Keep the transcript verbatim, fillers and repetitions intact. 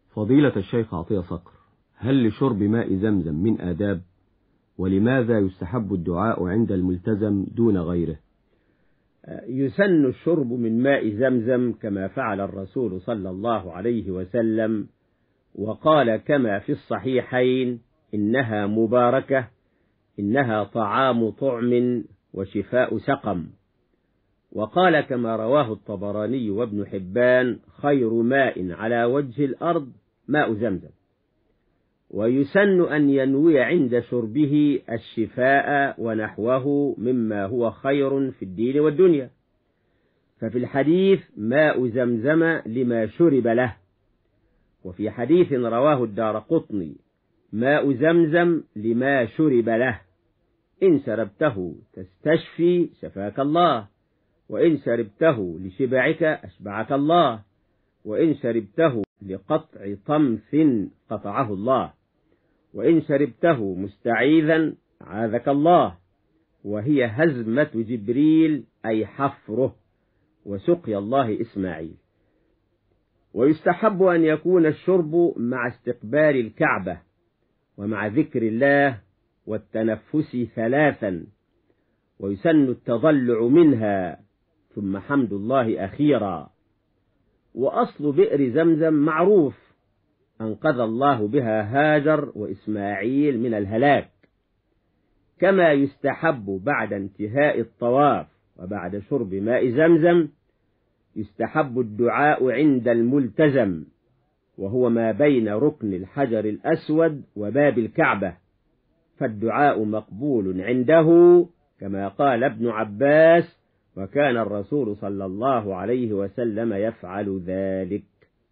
فضيلة الشيخ عطية صقر، هل لشرب ماء زمزم من آداب؟ ولماذا يستحب الدعاء عند الملتزم دون غيره؟ يسن الشرب من ماء زمزم كما فعل الرسول صلى الله عليه وسلم، وقال كما في الصحيحين: إنها مباركة، إنها طعام طعم وشفاء سقم. وقال كما رواه الطبراني وابن حبان: خير ماء على وجه الأرض ماء زمزم. ويسن أن ينوي عند شربه الشفاء ونحوه مما هو خير في الدين والدنيا، ففي الحديث: ماء زمزم لما شرب له. وفي حديث رواه الدارقطني: ماء زمزم لما شرب له، إن شربته تستشفي شفاك الله، وإن شربته لشبعك أشبعك الله، وإن شربته لقطع طمث قطعه الله، وإن شربته مستعيذا عاذك الله. وهي هزمة جبريل أي حفره، وسقي الله إسماعيل. ويستحب أن يكون الشرب مع استقبال الكعبة، ومع ذكر الله والتنفس ثلاثا، ويسن التضلع منها، ثم حمد الله أخيرا. وأصل بئر زمزم معروف، أنقذ الله بها هاجر وإسماعيل من الهلاك. كما يستحب بعد انتهاء الطواف وبعد شرب ماء زمزم يستحب الدعاء عند الملتزم، وهو ما بين ركن الحجر الأسود وباب الكعبة، فالدعاء مقبول عنده كما قال ابن عباس: وكان الرسول صلى الله عليه وسلم يفعل ذلك.